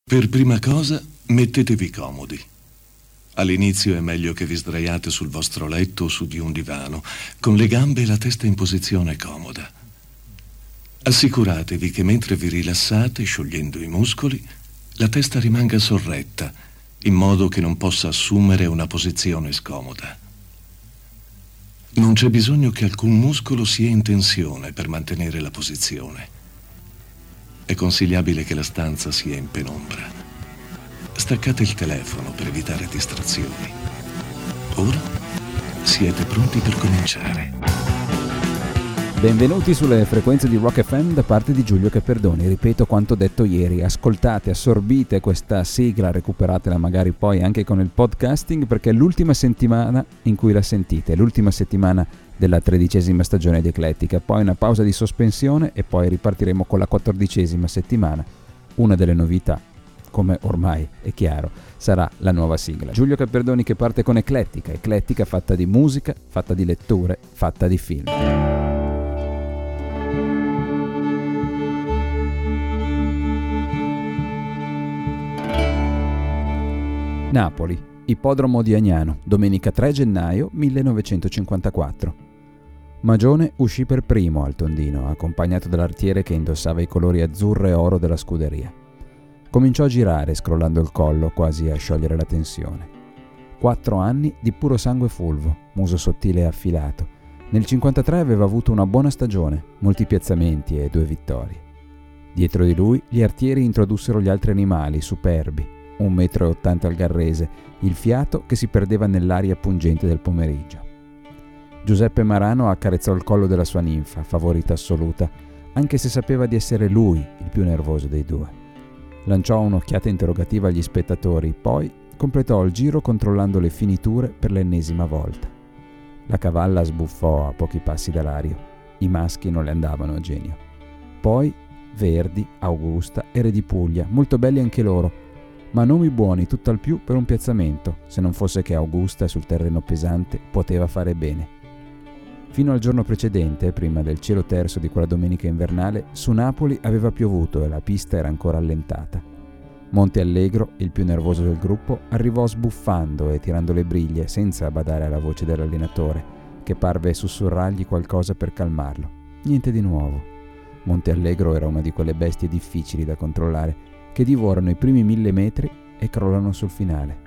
Per prima cosa, mettetevi comodi. All'inizio è meglio che vi sdraiate sul vostro letto o su di un divano, con le gambe e la testa in posizione comoda. Assicuratevi che mentre vi rilassate, sciogliendo i muscoli, la testa rimanga sorretta, in modo che non possa assumere una posizione scomoda. Non c'è bisogno che alcun muscolo sia in tensione per mantenere la posizione. È consigliabile che la stanza sia in penombra. Staccate il telefono per evitare distrazioni. Ora siete pronti per cominciare. Benvenuti sulle frequenze di Rock FM da parte di Giulio Caperdoni. Ripeto quanto detto ieri: ascoltate, assorbite questa sigla, recuperatela magari poi anche con il podcasting, perché è l'ultima settimana in cui la sentite, l'ultima settimana della 13ª stagione di Eclettica, poi una pausa di sospensione e poi ripartiremo con la 14ª settimana. Una delle novità, come ormai è chiaro, sarà la nuova sigla. Giulio Caperdoni che parte con Eclettica, Eclettica fatta di musica, fatta di letture, fatta di film. Napoli, Ippodromo di Agnano, domenica 3 gennaio 1954. Magione uscì per primo al tondino, accompagnato dall'artiere che indossava i colori azzurro e oro della scuderia. Cominciò a girare, scrollando il collo, quasi a sciogliere la tensione. 4 anni di puro sangue fulvo, muso sottile e affilato. Nel 53 aveva avuto una buona stagione, molti piazzamenti e 2 vittorie. Dietro di lui gli artieri introdussero gli altri animali, superbi, 1,80 m al garrese, il fiato che si perdeva nell'aria pungente del pomeriggio. Giuseppe Marano accarezzò il collo della sua ninfa, favorita assoluta, anche se sapeva di essere lui il più nervoso dei due. Lanciò un'occhiata interrogativa agli spettatori, poi completò il giro controllando le finiture per l'ennesima volta. La cavalla sbuffò a pochi passi dall'ario. I maschi non le andavano a genio. Poi Verdi, Augusta e Re di Puglia, molto belli anche loro, ma nomi buoni tutt'al più per un piazzamento, se non fosse che Augusta sul terreno pesante poteva fare bene. Fino al giorno precedente, prima del cielo terso di quella domenica invernale, su Napoli aveva piovuto e la pista era ancora allentata. Monte Allegro, il più nervoso del gruppo, arrivò sbuffando e tirando le briglie senza badare alla voce dell'allenatore, che parve sussurrargli qualcosa per calmarlo. Niente di nuovo. Monte Allegro era una di quelle bestie difficili da controllare, che divorano i primi 1000 metri e crollano sul finale.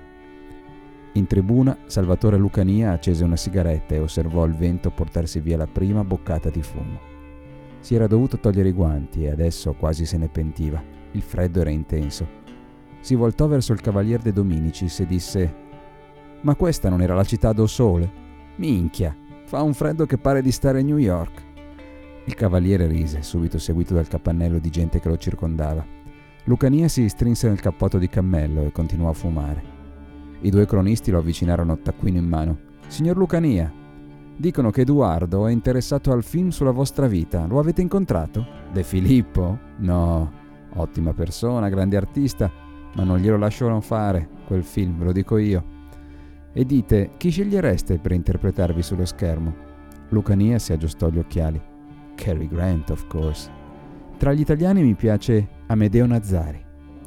In tribuna, Salvatore Lucania accese una sigaretta e osservò il vento portarsi via la prima boccata di fumo. Si era dovuto togliere i guanti e adesso quasi se ne pentiva. Il freddo era intenso. Si voltò verso il Cavalier de Dominicis e disse: «Ma questa non era la città do sole? Minchia, fa un freddo che pare di stare a New York». Il cavaliere rise, subito seguito dal capannello di gente che lo circondava. Lucania si strinse nel cappotto di cammello e continuò a fumare. I 2 cronisti lo avvicinarono taccuino in mano. «Signor Lucania, dicono che Edoardo è interessato al film sulla vostra vita. Lo avete incontrato?» «De Filippo? No, ottima persona, grande artista, ma non glielo lasciano fare, quel film, ve lo dico io. E dite, chi scegliereste per interpretarvi sullo schermo?» Lucania si aggiustò gli occhiali. «Cary Grant, of course. Tra gli italiani mi piace Amedeo Nazzari».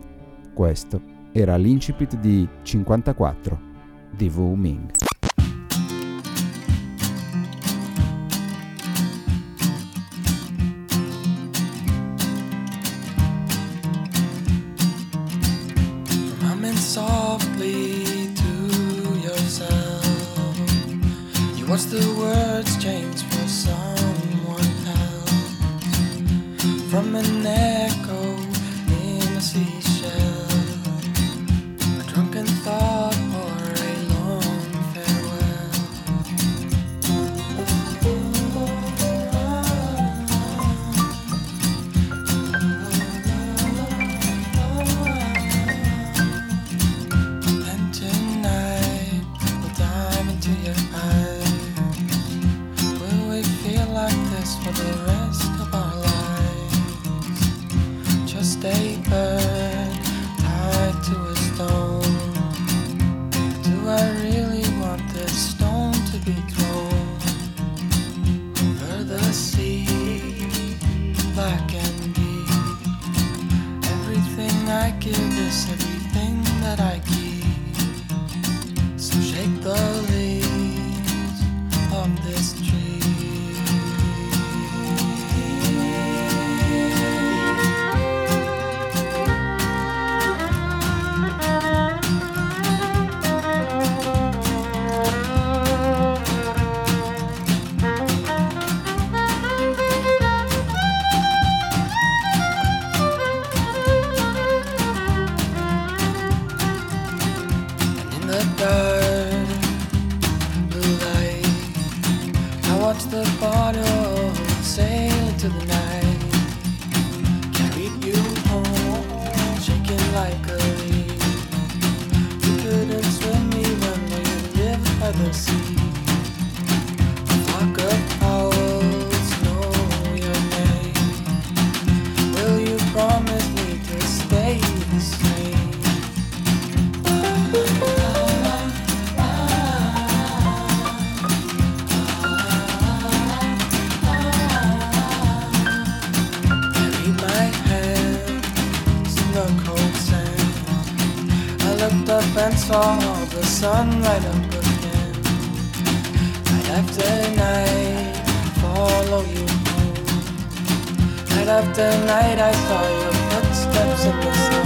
Questo era l'incipit di 54 di Wu Ming. Humming softly to yourself, you watch the words change for someone else, from an echo in a seashell, a drunken thought or a long farewell. And tonight we'll dive into your eyes. Will we feel like this for the rest of our lives? miss everything that I keep. So shake the leaves of this tree. The bottle sail into the night, carried you home, shaking like a leaf. You couldn't swim even though you lived by the sea. A flock of owls know your name. Will you promise me to stay the same? Up and saw the sun right up again. Night after night, follow you home. Night after night, I saw your footsteps in the snow.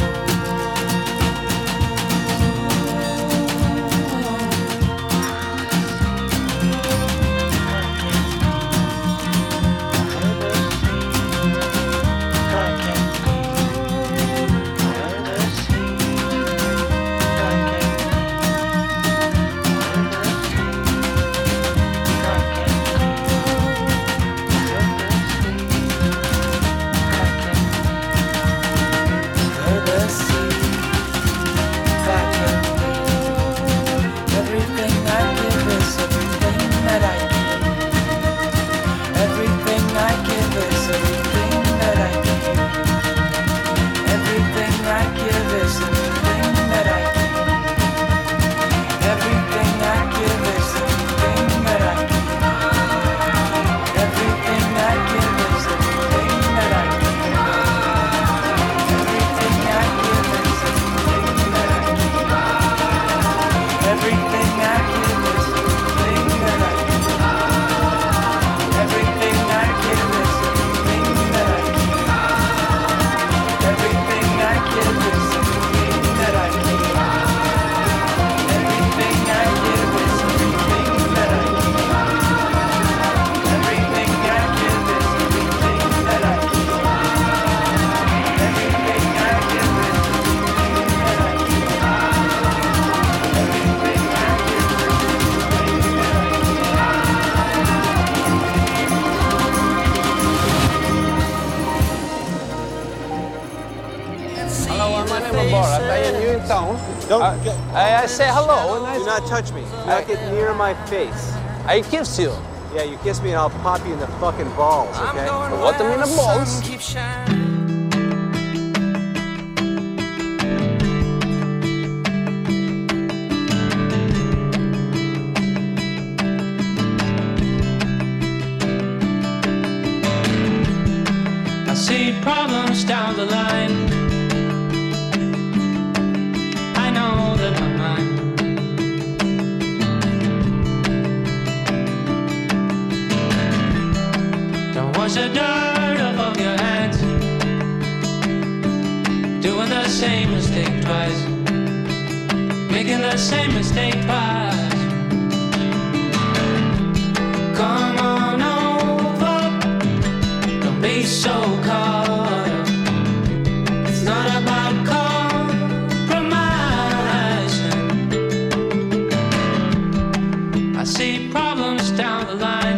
I say hello. Do not touch me. Do not get near my face. I kiss you. Yeah, you kiss me and I'll pop you in the fucking balls, okay? What do you mean of balls? I see problems down the line. Wash the dirt off of your hands. Doing the same mistake twice. Making the same mistake twice. Come on over. Don't be so caught up. It's not about compromising. I see problems down the line.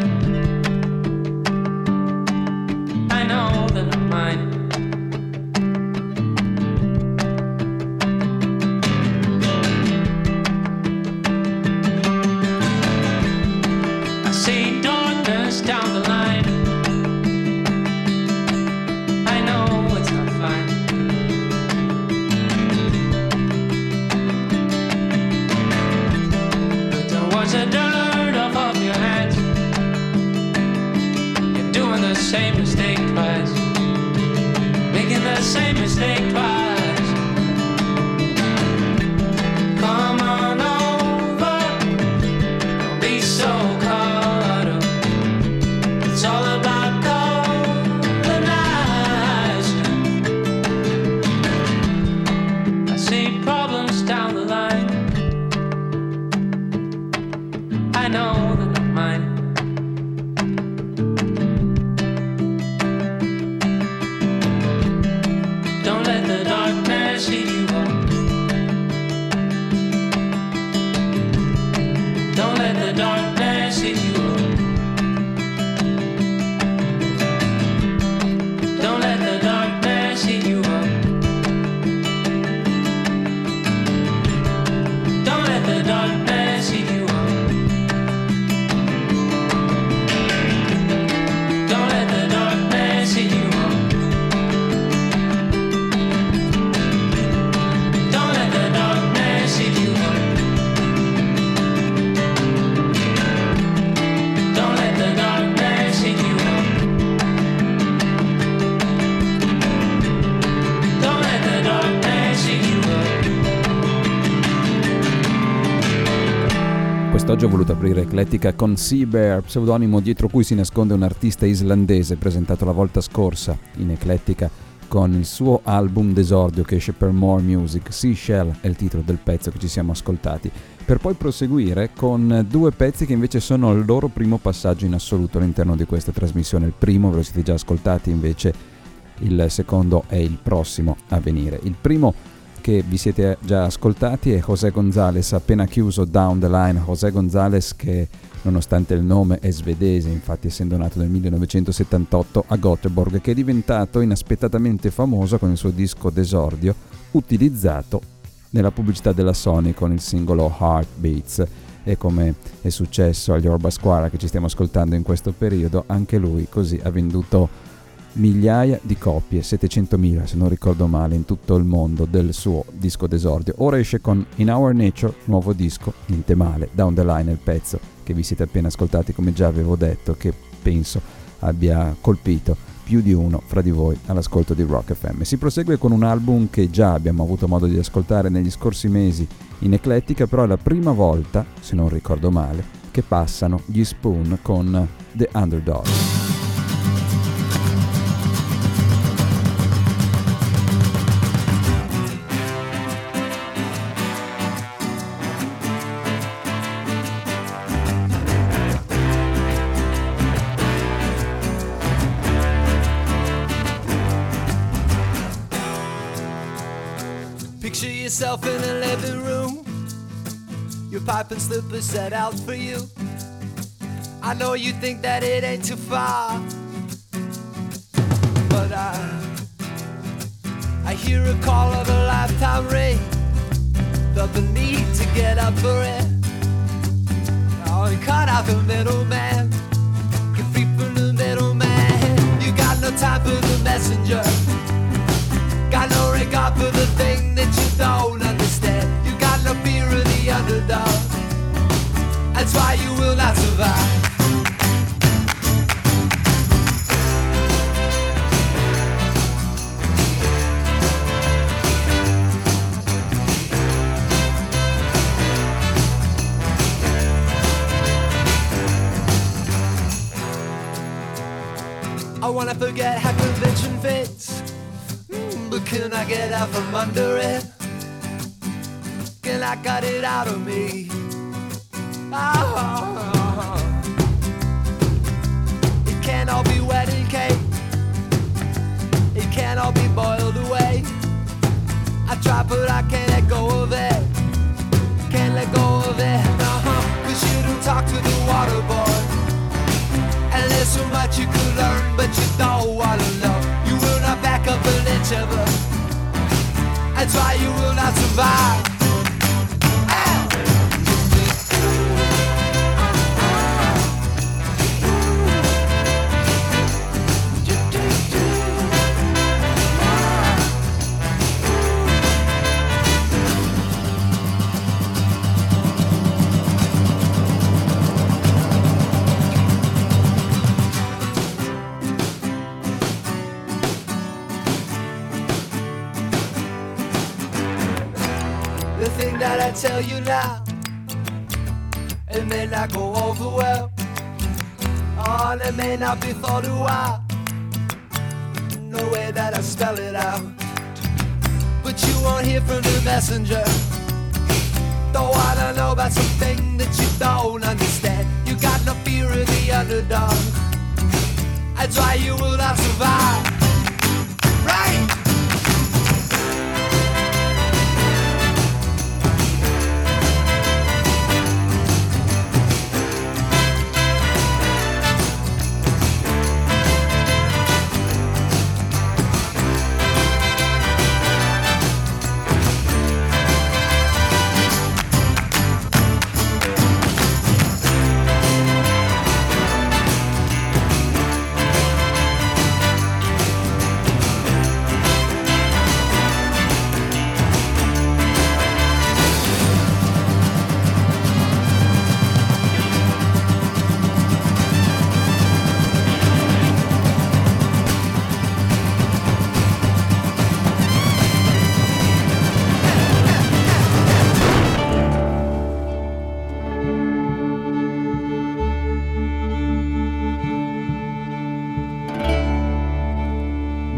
Quest'oggi ho voluto aprire Eclettica con Seabear, pseudonimo dietro cui si nasconde un artista islandese presentato la volta scorsa in Eclettica con il suo album d'esordio che esce per More Music. Seashell è il titolo del pezzo che ci siamo ascoltati, per poi proseguire con due pezzi che invece sono il loro primo passaggio in assoluto all'interno di questa trasmissione. Il primo ve lo siete già ascoltati, invece il secondo è il prossimo a venire. Il primo che vi siete già ascoltati è José González, appena chiuso Down the Line. José González, che nonostante il nome è svedese, infatti essendo nato nel 1978 a Göteborg, che è diventato inaspettatamente famoso con il suo disco d'esordio utilizzato nella pubblicità della Sony con il singolo Heartbeats. E come è successo agli Orba Squara che ci stiamo ascoltando in questo periodo, anche lui così ha venduto migliaia di copie, 700.000 se non ricordo male, in tutto il mondo del suo disco d'esordio. Ora esce con In Our Nature, nuovo disco, niente male. Down the Line è il pezzo che vi siete appena ascoltati, come già avevo detto, che penso abbia colpito più di uno fra di voi all'ascolto di Rock FM. Si prosegue con un album che già abbiamo avuto modo di ascoltare negli scorsi mesi in Eclettica, però è la prima volta, se non ricordo male, che passano gli Spoon con The Underdog. Picture yourself in a living room, your pipe and slippers set out for you. I know you think that it ain't too far, but I hear a call of a lifetime ring, felt the need to get up for it. Oh, and cut out the middleman, get free from the middleman. You got no time for the messenger, got no regard for the thing that you don't understand. You got no fear of the underdog, that's why you will not survive. I wanna forget how convention fits, but can I get out from under it? Can I cut it out of me? Oh. It can't all be wedding cake, it can't all be boiled away. I try but I can't let go of it, can't let go of it. Cause you don't talk to the water boy, and there's so much you could learn, but you don't wanna know. You will not back up an inch of it, that's why you will not survive. That I tell you now, it may not go over well, oh, and it may not be thought a while, no way that I spell it out, but you won't hear from the messenger. Don't wanna know about something that you don't understand. You got no fear of the underdog, that's why you will not survive. Right?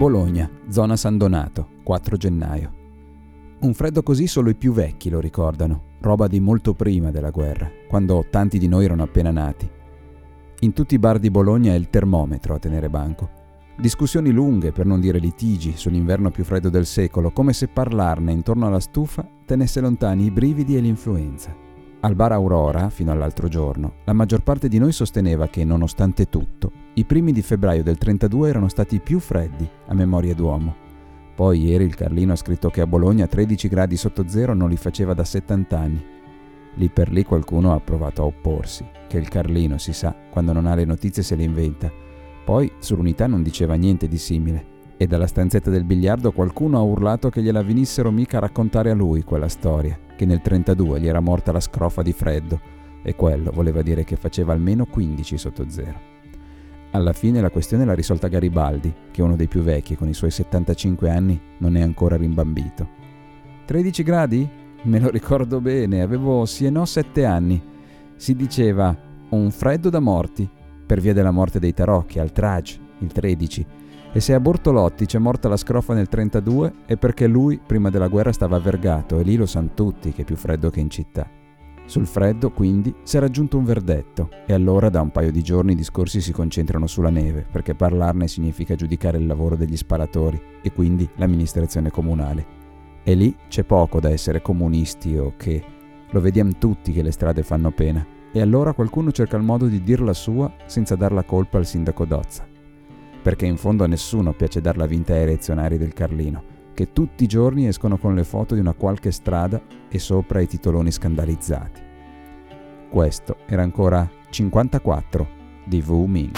Bologna, zona San Donato, 4 gennaio. Un freddo così solo i più vecchi lo ricordano, roba di molto prima della guerra, quando tanti di noi erano appena nati. In tutti i bar di Bologna è il termometro a tenere banco. Discussioni lunghe, per non dire litigi, sull'inverno più freddo del secolo, come se parlarne intorno alla stufa tenesse lontani i brividi e l'influenza. Al bar Aurora, fino all'altro giorno, la maggior parte di noi sosteneva che, nonostante tutto, i primi di febbraio del 32 erano stati i più freddi, a memoria d'uomo. Poi ieri il Carlino ha scritto che a Bologna 13 gradi sotto zero non li faceva da 70 anni. Lì per lì qualcuno ha provato a opporsi, che il Carlino, si sa, quando non ha le notizie se le inventa. Poi sull'Unità non diceva niente di simile, e dalla stanzetta del biliardo qualcuno ha urlato che gliela venissero mica a raccontare a lui quella storia, che nel 32 gli era morta la scrofa di freddo, e quello voleva dire che faceva almeno 15 sotto zero. Alla fine la questione l'ha risolta Garibaldi, che è uno dei più vecchi, con i suoi 75 anni non è ancora rimbambito. 13 gradi? Me lo ricordo bene, avevo sì e no 7 anni. Si diceva un freddo da morti, per via della morte dei tarocchi, al Trage, il 13. E se a Bortolotti c'è morta la scrofa nel 32 è perché lui, prima della guerra, stava a Vergato, e lì lo sanno tutti che è più freddo che in città. Sul freddo, quindi, si è raggiunto un verdetto, e allora da un paio di giorni i discorsi si concentrano sulla neve, perché parlarne significa giudicare il lavoro degli spalatori, e quindi l'amministrazione comunale. E lì c'è poco da essere comunisti o che. Lo vediamo tutti che le strade fanno pena, e allora qualcuno cerca il modo di dir la sua senza dar la colpa al sindaco Dozza. Perché in fondo a nessuno piace dar la vinta ai reazionari del Carlino, che tutti i giorni escono con le foto di una qualche strada e sopra i titoloni scandalizzati. Questo era ancora 54 di Wu Ming.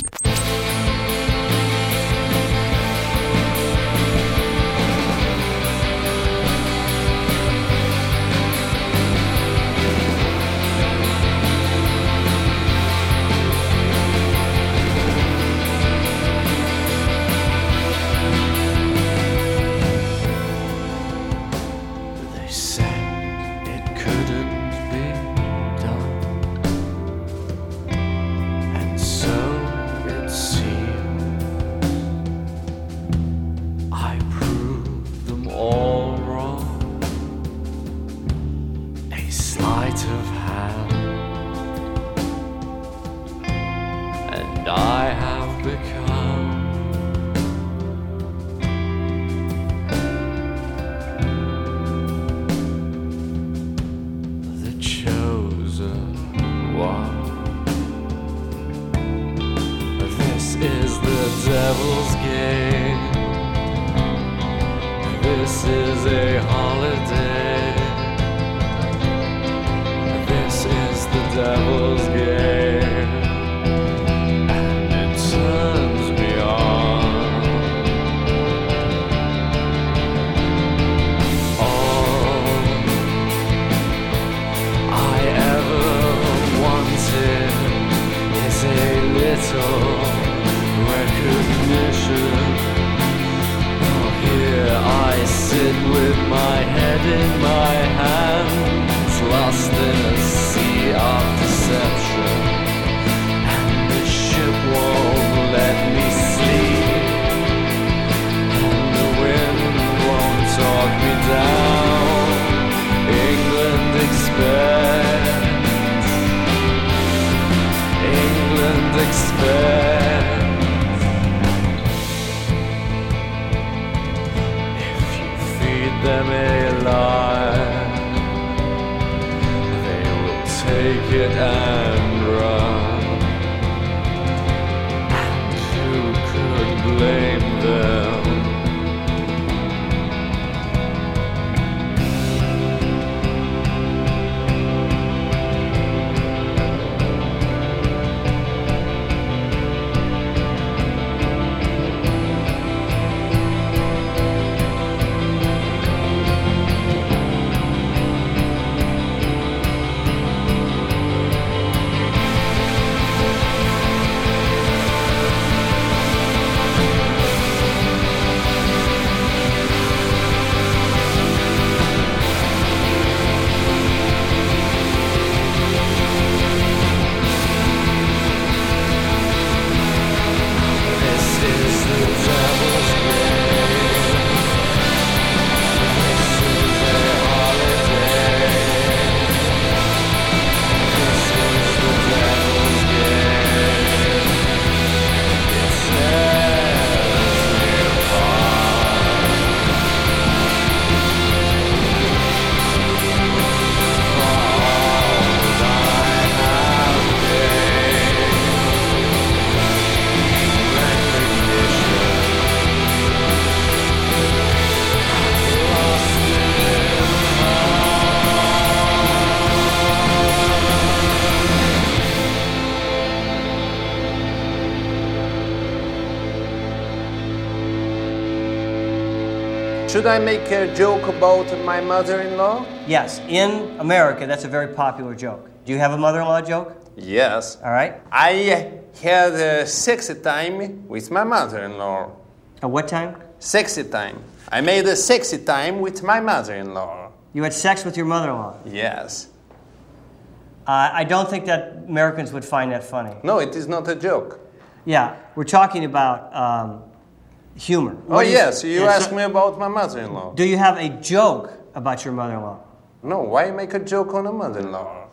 Should I make a joke about my mother-in-law? Yes, in America, that's a very popular joke. Do you have a mother-in-law joke? Yes. All right. I had a sexy time with my mother-in-law. A what time? Sexy time. I made a sexy time with my mother-in-law. You had sex with your mother-in-law. Yes. I don't think that Americans would find that funny. No, it is not a joke. Yeah, we're talking about humor. Yes, you asked me about my mother-in-law. Do you have a joke about your mother-in-law? No, why make a joke on a mother-in-law?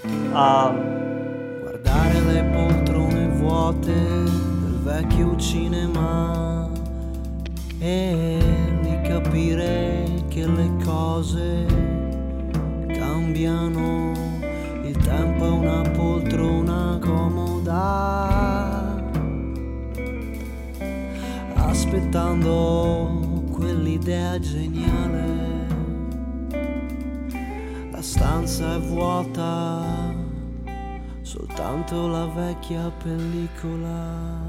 Guardare le poltrone vuote del vecchio cinema e di capire che le cose cambiano, il tempo è una poltrona comoda, aspettando quell'idea geniale. La stanza è vuota, soltanto la vecchia pellicola.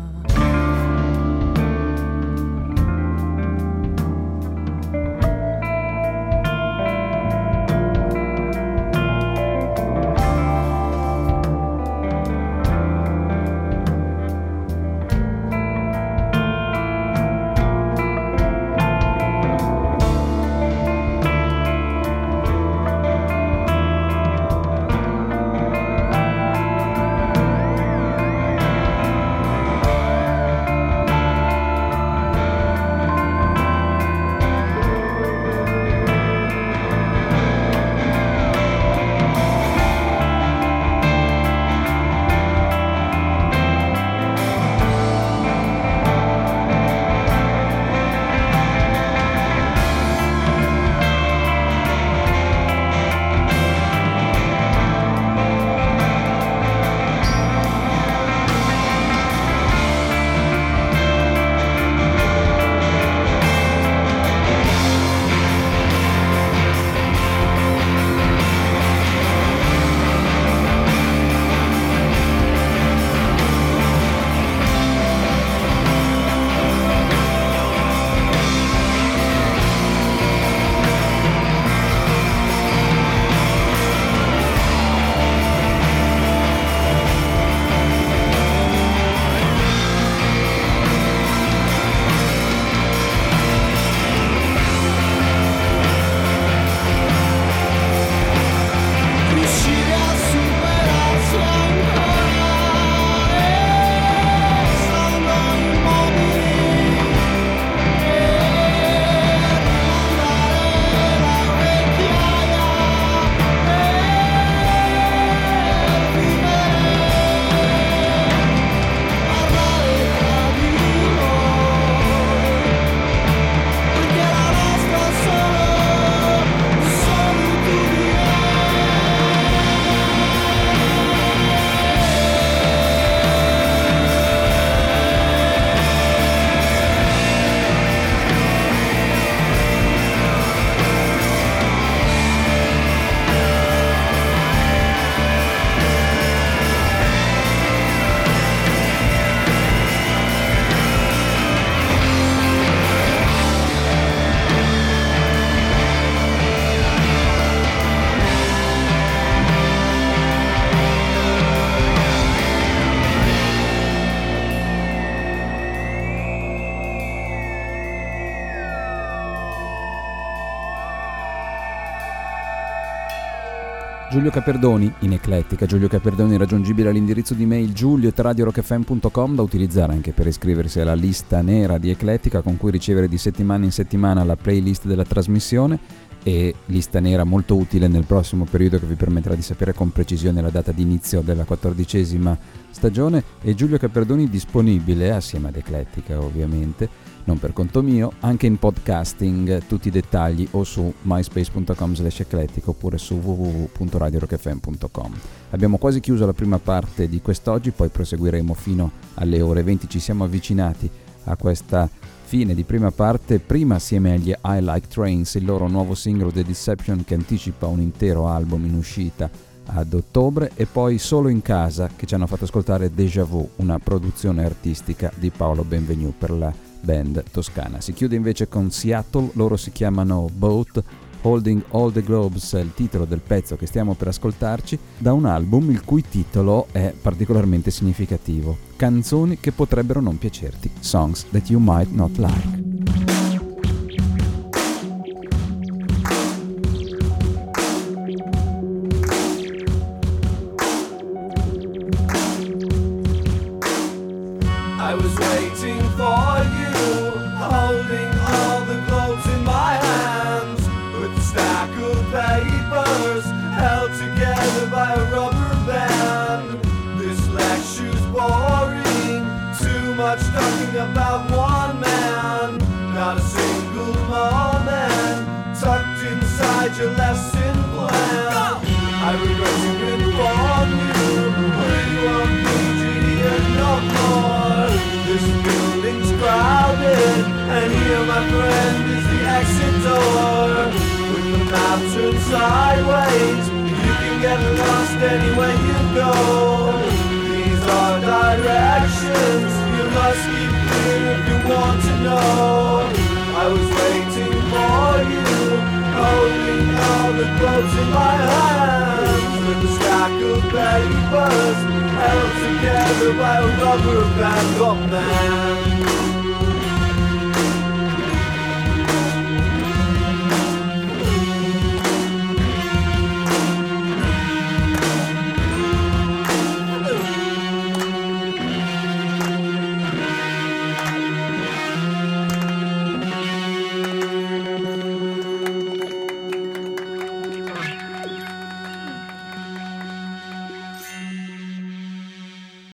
Giulio Caperdoni in Eclettica. Giulio Caperdoni raggiungibile all'indirizzo di mail giulio@radiorockfm.com, da utilizzare anche per iscriversi alla lista nera di Eclettica, con cui ricevere di settimana in settimana la playlist della trasmissione, e lista nera molto utile nel prossimo periodo che vi permetterà di sapere con precisione la data di inizio della 14ª stagione. E Giulio Caperdoni disponibile assieme ad Eclettica, ovviamente, non per conto mio, anche in podcasting, tutti i dettagli o su myspace.com/eclettica oppure su www.radiorockfm.com. Abbiamo quasi chiuso la prima parte di quest'oggi, poi proseguiremo fino alle ore 20. Ci siamo avvicinati a questa fine di prima parte, prima assieme agli I Like Trains, il loro nuovo singolo The Deception, che anticipa un intero album in uscita ad ottobre, e poi Solo in casa, che ci hanno fatto ascoltare Déjà Vu, una produzione artistica di Paolo Benvenu, per la band toscana. Si chiude invece con Seattle, loro si chiamano Boat, Holding All the Globes è il titolo del pezzo che stiamo per ascoltarci, da un album il cui titolo è particolarmente significativo: Canzoni che potrebbero non piacerti, Songs That You Might Not Like. I was waiting for you, holding all the globes in my hands, with a stack of papers held together by a rubber band. This lecture's boring, too much talking about one man, not a single moment tucked inside your lesson plan. I regret to inform you, we won't be here no more. This building's crowded, and here, my friend, is the exit door. With the map turned sideways, you can get lost anywhere you go. These are directions you must keep clear if you want to know. I was waiting for you, holding all the globes in my hands, with a stack of papers held together by a rubber band. Oh man.